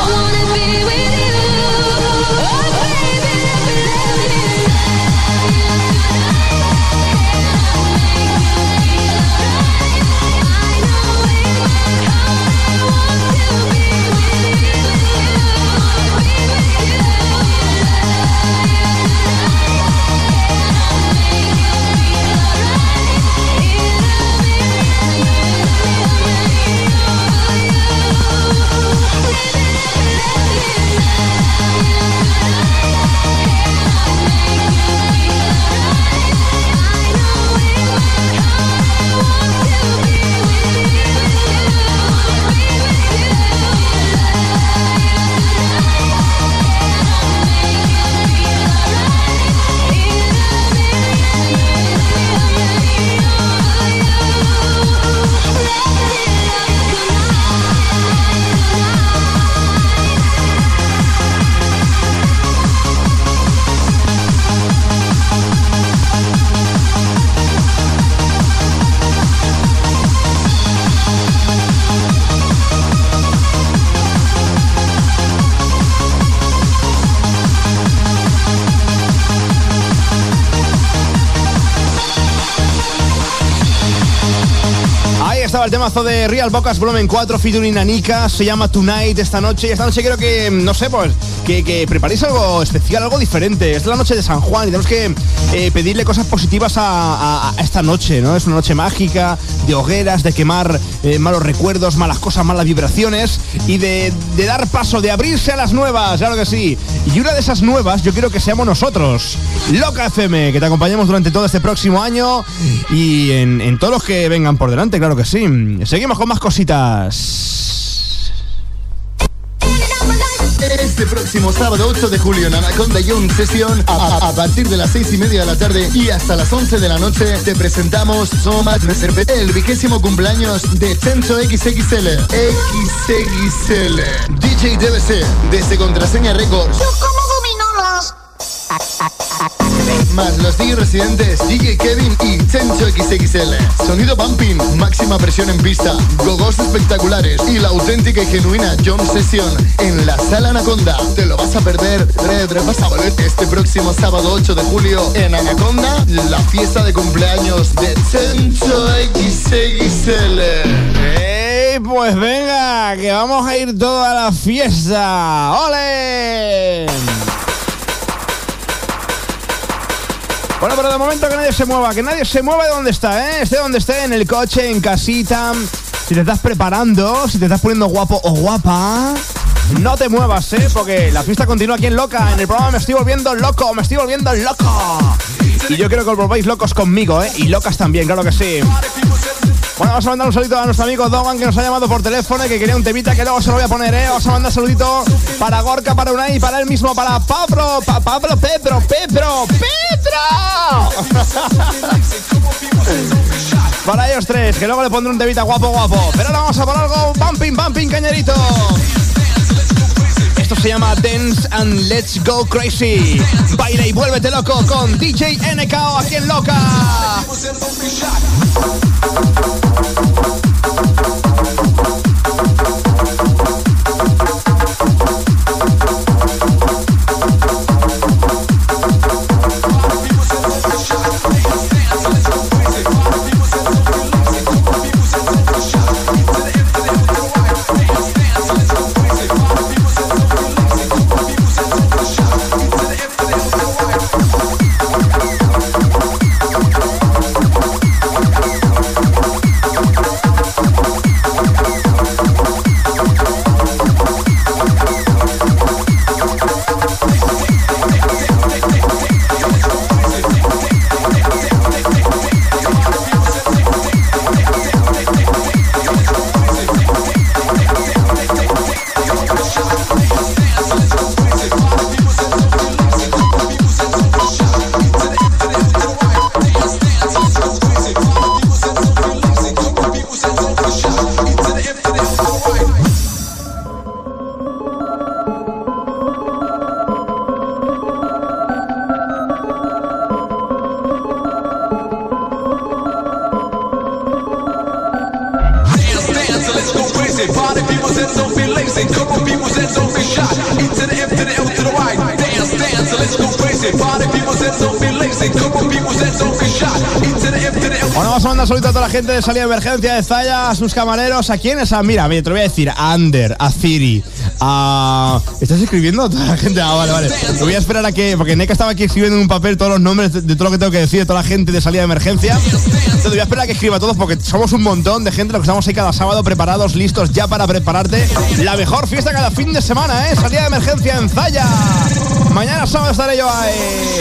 Speaker 1: Estaba el temazo de Real Bocas Volumen cuatro featuring Anika, se llama Tonight esta noche. Y esta noche creo que, no sé, pues que, que preparéis algo especial, algo diferente. Es la noche de San Juan y tenemos que eh, pedirle cosas positivas a, a, a esta noche, ¿no? Es una noche mágica, de hogueras, de quemar eh, malos recuerdos, malas cosas, malas vibraciones y de, de dar paso, de abrirse a las nuevas, claro que sí. Y una de esas nuevas yo quiero que seamos nosotros, Loca F M, que te acompañemos durante todo este próximo año y en, en todos los que vengan por delante, claro que sí. Seguimos con más cositas.
Speaker 7: Este próximo sábado ocho de julio en Anaconda Young Session, a, a, a partir de las seis y media de la tarde y hasta las once de la noche, te presentamos Somos el vigésimo cumpleaños de Chencho X X L. X X L. D J D B C, desde Contraseña Records.
Speaker 3: Yo como gominolas.
Speaker 7: Más los D J residentes D J Kevin y Chencho X X L. Sonido bumping, máxima presión en pista, gogos espectaculares y la auténtica y genuina Jam Session en la Sala Anaconda. Te lo vas a perder. Este próximo sábado ocho de julio en Anaconda, la fiesta de cumpleaños de Chencho X X L.
Speaker 1: ¡Ey! Pues venga, que vamos a ir toda la fiesta. ¡Ole! Bueno, pero de momento que nadie se mueva, que nadie se mueva de donde está, ¿eh? Esté donde esté, en el coche, en casita. Si te estás preparando, si te estás poniendo guapo o guapa, no te muevas, ¿eh? Porque la fiesta continúa aquí en Loca. En el programa Me Estoy Volviendo Loco, Me Estoy Volviendo Loco. Y yo quiero que os volváis locos conmigo, ¿eh? Y locas también, claro que sí. Bueno, vamos a mandar un saludito a nuestro amigo Dogan, que nos ha llamado por teléfono y que quería un temita que luego se lo voy a poner, ¿eh? Vamos a mandar un saludito para Gorka, para Unai, para él mismo, para Pablo, pa Pablo, Pedro, Pedro, Pedro. Para ellos tres, que luego le pondré un temita guapo, guapo. Pero ahora vamos a por algo bumping, bumping, cañerito. Esto se llama Dance and Let's Go Crazy. Baila y vuélvete loco con D J N K O aquí en Loca. Bueno, vamos a mandar saludito a toda la gente de salida de emergencia de Zaya, a sus camareros. ¿A quiénes? A, mira, mira, te lo voy a decir. A Ander, a Ciri, a... ¿Estás escribiendo a toda la gente? Ah, vale, vale. Lo voy a esperar a que... Porque Neka estaba aquí escribiendo en un papel todos los nombres de, de todo lo que tengo que decir de toda la gente de salida de emergencia. Entonces voy a esperar a que escriba a todos porque somos un montón de gente. Lo que estamos ahí cada sábado preparados, listos ya para prepararte la mejor fiesta cada fin de semana, ¿eh? Salida de emergencia en Zaya. Mañana sábado estaré yo ahí.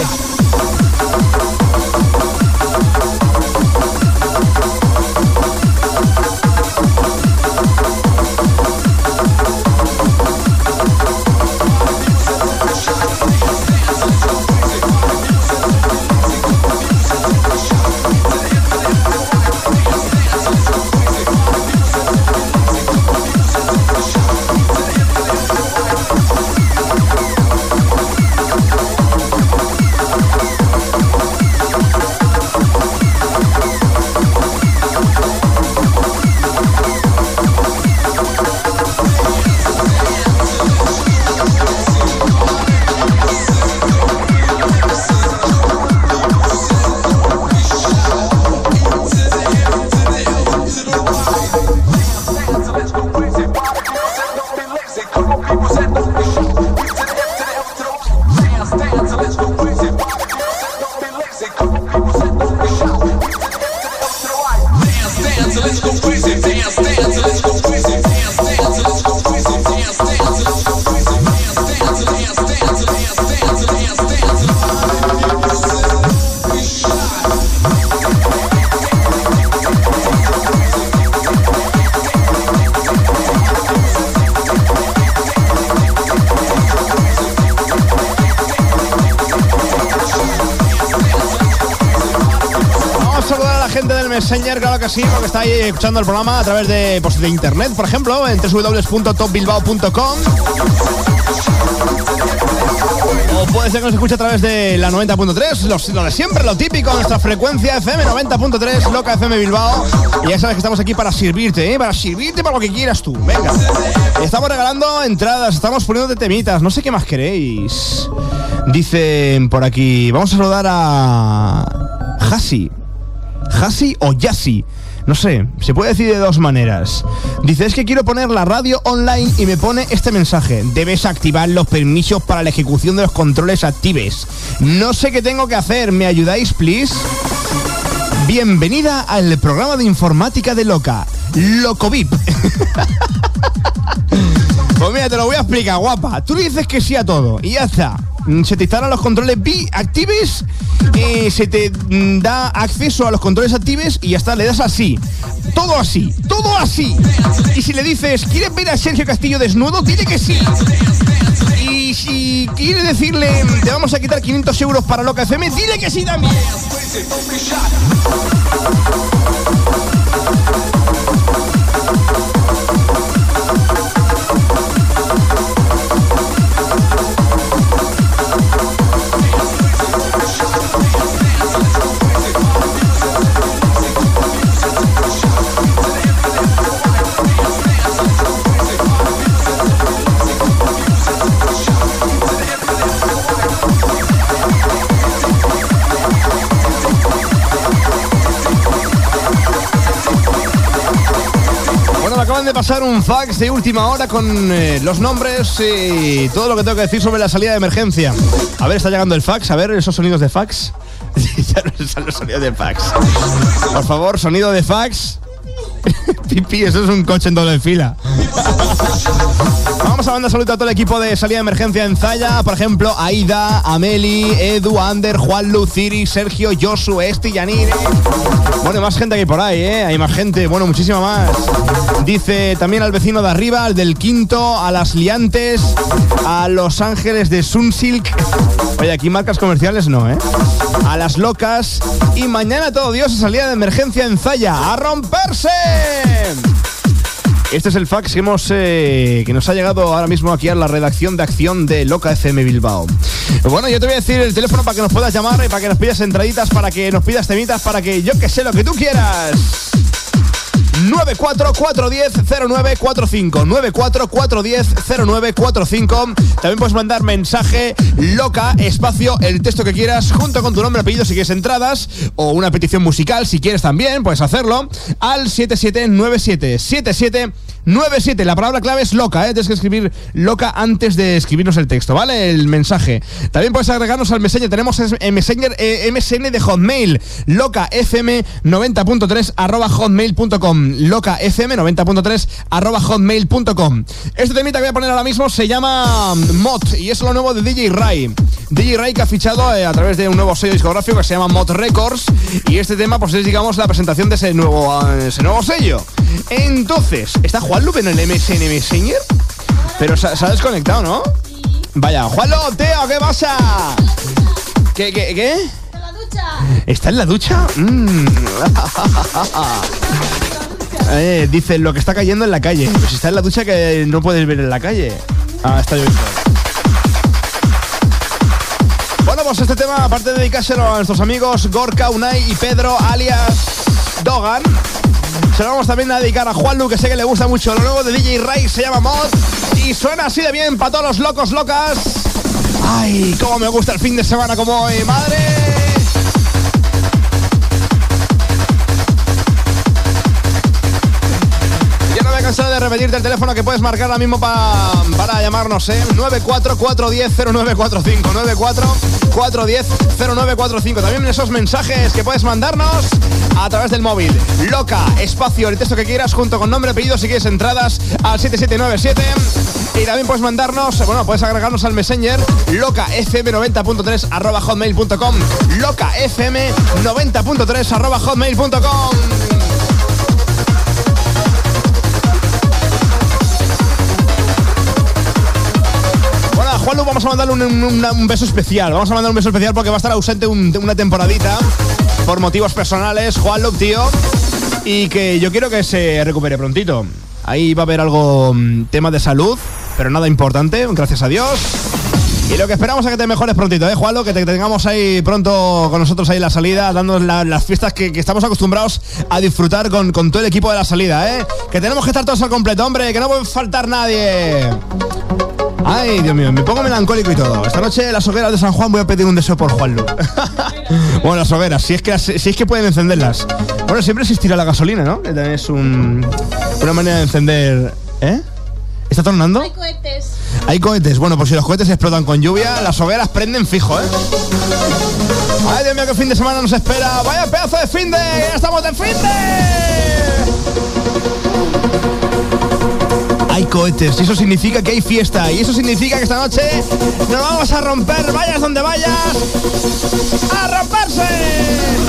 Speaker 1: Messenger, claro que sí, porque está ahí escuchando el programa a través de, pues, de internet, por ejemplo, en w w w punto top bilbao punto com. O puede ser que nos escuche a través de la noventa punto tres, lo, lo de siempre, lo típico, nuestra frecuencia F M noventa punto tres, Loca F M Bilbao. Y ya sabes que estamos aquí para servirte, ¿eh? Para servirte para lo que quieras tú. Venga. Estamos regalando entradas, estamos poniendo de temitas, no sé qué más queréis. Dicen por aquí, vamos a saludar a Hasi. Hasi o Yasi, no sé, se puede decir de dos maneras. Dice, es que quiero poner la radio online y me pone este mensaje: debes activar los permisos para la ejecución de los controles actives. No sé qué tengo que hacer, ¿me ayudáis, please? Bienvenida al programa de informática de Loca, Locovip. Pues mira, te lo voy a explicar, guapa. Tú le dices que sí a todo y ya está. Se te instalan los controles B I actives, eh, se te mm, da acceso a los controles actives y ya está, le das así. Todo así, todo así. Y si le dices, ¿quieres ver a Sergio Castillo desnudo? Dile que sí. Y si quieres decirle, te vamos a quitar quinientos euros para Loca F M, dile que sí también. acaban de pasar un fax de última hora con eh, los nombres y todo lo que tengo que decir sobre la salida de emergencia. A ver, está llegando el fax. A ver, esos sonidos de fax. Ya no son los sonidos de fax. Por favor, sonido de fax. Pipi, eso es un coche en doble fila. Vamos a mandar saludos a todo el equipo de salida de emergencia en Zaya. Por ejemplo, Aida, Ameli, Edu, Ander, Juanlu, Ciri, Sergio, Josu, Esti, Yanire. Bueno, más gente que hay por ahí, ¿eh? Hay más gente, bueno, muchísima más. Dice también al vecino de arriba, al del quinto, a las liantes, a Los Ángeles de Sunsilk. Oye, aquí marcas comerciales no, ¿eh? A las locas. Y mañana todo Dios a salida de emergencia en Zaya. ¡A romperse! Este es el fax que hemos eh, que nos ha llegado ahora mismo aquí a la redacción de acción de Loca F M Bilbao. Bueno, yo te voy a decir el teléfono para que nos puedas llamar y para que nos pidas entraditas, para que nos pidas temitas, para que yo que sé lo que tú quieras. nueve cuatro cuatro uno cero cero nueve cuatro cinco nueve cuatro cuatro uno cero cero nueve cuatro cinco. También puedes mandar mensaje loca, espacio, el texto que quieras, junto con tu nombre, apellido si quieres entradas, o una petición musical si quieres también, puedes hacerlo, al siete siete nueve siete siete siete nueve siete. La palabra clave es loca, ¿eh? Tienes que escribir loca antes de escribirnos el texto, ¿vale? El mensaje. También puedes agregarnos al Messenger. Tenemos el Messenger eh, M S N de Hotmail, loca f m noventa punto tres arroba hotmail punto com, loca f m noventa punto tres arroba hotmail punto com. Este temita que voy a poner ahora mismo se llama Mod y es lo nuevo de D J Ray. D J Ray que ha fichado eh, a través de un nuevo sello discográfico que se llama Mod Records, y este tema pues es, digamos, la presentación de ese nuevo, uh, ese nuevo sello. Entonces, ¿está Juanlu en el M S N Messenger? Pero se, se ha desconectado, ¿no? Vaya, Juanlu, tío, ¿qué pasa? ¿Qué, qué, qué?
Speaker 2: ¿Está en la ducha?
Speaker 1: ¿Está en la ducha? Mm. eh, dice, lo que está cayendo en la calle. Pues si está en la ducha que no puedes ver en la calle. Ah, está lloviendo. Bueno, pues este tema, aparte de dedicárselo a nuestros amigos Gorka, Unai y Pedro, alias Dogan, se lo vamos también a dedicar a Juanlu, que sé que le gusta mucho lo nuevo de D J Ray, se llama Mod, y suena así de bien para todos los locos, locas. Ay, cómo me gusta el fin de semana como hoy, madre. Cansado de repetirte el teléfono que puedes marcar ahora mismo pa, para llamarnos, ¿eh? nueve cuatro cuatro uno cero cero nueve cuatro cinco nueve cuatro cuatro uno cero cero nueve cuatro cinco. También esos mensajes que puedes mandarnos a través del móvil. Loca, espacio, el texto que quieras, junto con nombre, apellido, si quieres entradas, al siete siete nueve siete. Y también puedes mandarnos, bueno, puedes agregarnos al Messenger, loca f m noventa punto tres arroba hotmail punto com, loca f m noventa punto tres arroba hotmail punto com. Juanlu, vamos a mandarle un, un, un beso especial. Vamos a mandarle un beso especial porque va a estar ausente un, una temporadita por motivos personales, Juanlu, tío. Y que yo quiero que se recupere prontito. Ahí va a haber algo, tema de salud, pero nada importante, gracias a Dios. Y lo que esperamos es que te mejores prontito, ¿eh, Juanlu? Que te tengamos ahí dándonos con nosotros ahí la salida, dándonos la, las fiestas que, que estamos acostumbrados a disfrutar con, con todo el equipo de la salida, ¿eh? Que tenemos que estar todos al completo, hombre, que no puede faltar nadie. Ay, Dios mío, me pongo melancólico y todo. Esta noche en las hogueras de San Juan voy a pedir un deseo por Juanlu. Bueno, las hogueras, si es que si es que pueden encenderlas. Bueno, siempre existirá la gasolina, ¿no? Que también es un, una manera de encender. ¿Eh? ¿Está tornando?
Speaker 2: Hay cohetes.
Speaker 1: Hay cohetes. Bueno, pues si los cohetes explotan con lluvia, las hogueras prenden fijo, ¿eh? Ay, Dios mío, qué fin de semana nos espera. ¡Vaya pedazo de fin de! ¡Ya estamos de fin de! Hay cohetes y eso significa que hay fiesta. Y eso significa que esta noche nos vamos a romper, vayas donde vayas, ¡a romperse!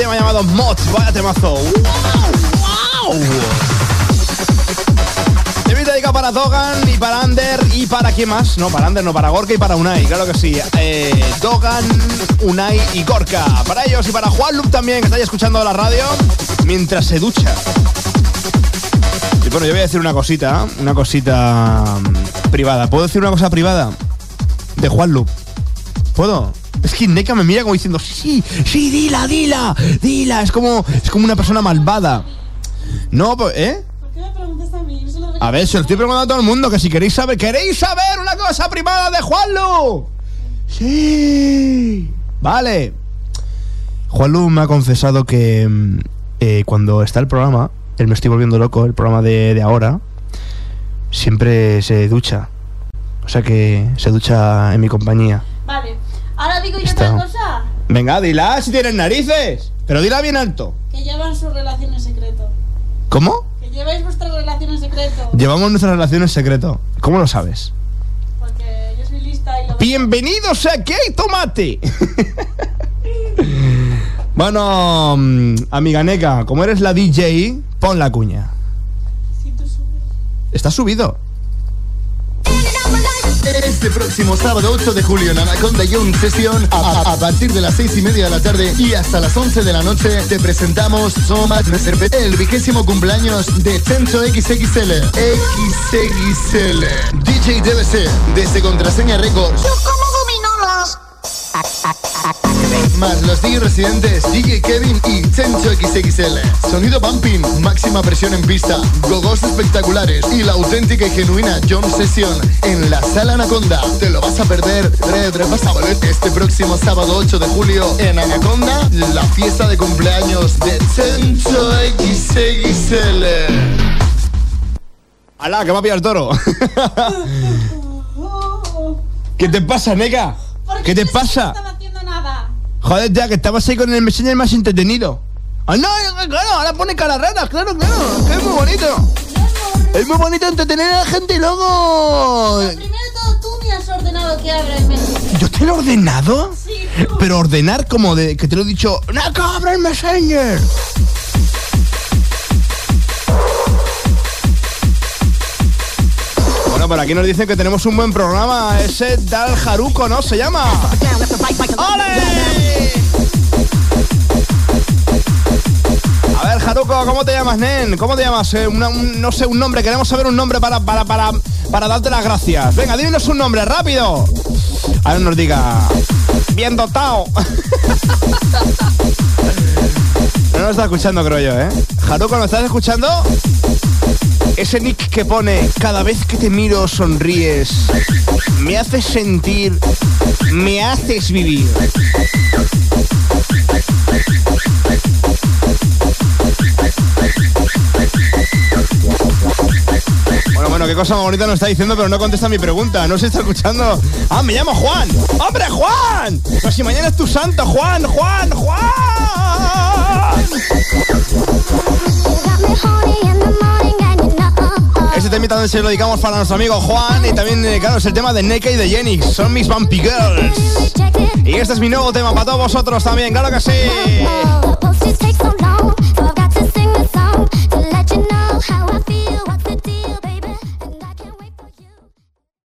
Speaker 1: tema llamado Mod. Vaya temazo. ¡Wow! ¡Wow! Temita dedicado para Dogan y para Ander y para ¿quién más? No, para Ander, no, para Gorka y para Unai, claro que sí. Eh, Dogan, Unai y Gorka. Para ellos y para Juan Lup también, que está ahí escuchando la radio mientras se ducha. Y bueno, yo voy a decir una cosita, una cosita um, privada. ¿Puedo decir una cosa privada? De Juan Lup. ¿Puedo? Es que Neka me mira como diciendo, sí, sí, dila, dila, dila. Es como, es como una persona malvada. No, pues, ¿eh?
Speaker 2: ¿Por qué me preguntas a mí? Solo
Speaker 1: A ver, se lo estoy preguntando a todo el mundo, que si queréis saber, ¿queréis saber una cosa privada de Juanlu? Sí. Vale. Juanlu me ha confesado que eh, cuando está el programa, él me estoy volviendo loco, el programa de, de ahora, siempre se ducha. O sea que se ducha en mi compañía.
Speaker 2: Vale. Ahora digo yo
Speaker 1: Está.
Speaker 2: otra cosa.
Speaker 1: Venga, dila si tienes narices. Pero dila bien alto.
Speaker 2: Que llevan su relación en secreto.
Speaker 1: ¿Cómo?
Speaker 2: Que lleváis vuestra relación en secreto.
Speaker 1: Llevamos nuestra relación en secreto. ¿Cómo lo sabes?
Speaker 2: Porque yo soy lista y lo...
Speaker 1: Bienvenidos a ¿Qué hay tomate? Bueno, amiga Neka, como eres la D J, pon la cuña.
Speaker 2: Si tú subes.
Speaker 1: ¿Está subido?
Speaker 7: Este próximo sábado ocho de julio en Anaconda Young Session, a, a- a partir de las seis y media de la tarde y hasta las once de la noche, te presentamos Soma el vigésimo cumpleaños de Chencho X X L. X X L. D J D B C, desde Contraseña Records. Más los D J residentes D J Kevin y Chencho X X L. Sonido pumping, máxima presión en pista, gogos espectaculares y la auténtica y genuina John Session en la Sala Anaconda. Te lo vas a perder. Re- repasa, ¿vale? Este próximo sábado ocho de julio en Anaconda, la fiesta de cumpleaños de Chencho X X L.
Speaker 1: ¡Hala, que me ha pillado el toro! ¿Qué te pasa, Neka?
Speaker 2: ¿Por
Speaker 1: ¿Qué te
Speaker 2: crees que
Speaker 1: pasa?
Speaker 2: No estaba haciendo nada.
Speaker 1: Joder, ya, que estabas ahí con el Messenger más entretenido. ¡Ah, no! Claro, ahora pone cara rara, claro, claro. Que es muy bonito. Es muy bonito entretener a la gente y luego...
Speaker 2: Primero de todo, tú me has ordenado que abra el Messenger.
Speaker 1: ¿Yo te lo he ordenado?
Speaker 2: Sí, tú.
Speaker 1: Pero ordenar como de... que te lo he dicho... ¡Neka, abre el Messenger! Bueno, por aquí nos dicen que tenemos un buen programa. Ese Dal Haruko, ¿no? Se llama. ¡Ole! A ver, Haruko, ¿cómo te llamas, nen? ¿Cómo te llamas? Eh, una- un- no sé, un nombre. Queremos saber un nombre para, para, para, para darte las gracias. Venga, díganos un nombre, rápido. Ahora nos diga... Bien dotado. No nos está escuchando, creo yo, ¿eh? Haruko, ¿nos estás escuchando? Ese nick que pone: cada vez que te miro sonríes, me haces sentir, me haces vivir. Bueno, bueno, qué cosa más bonita nos está diciendo, pero no contesta mi pregunta. No se está escuchando. Ah, me llamo Juan. ¡Hombre, Juan! Pues si mañana es tu santo, Juan, Juan, Juan. Este tema también se lo dedicamos para nuestro amigo Juan. Y también, eh, claro, es el tema de Neka y de Genix. Son mis Bumpy Girls. Y este es mi nuevo tema para todos vosotros también, claro que sí.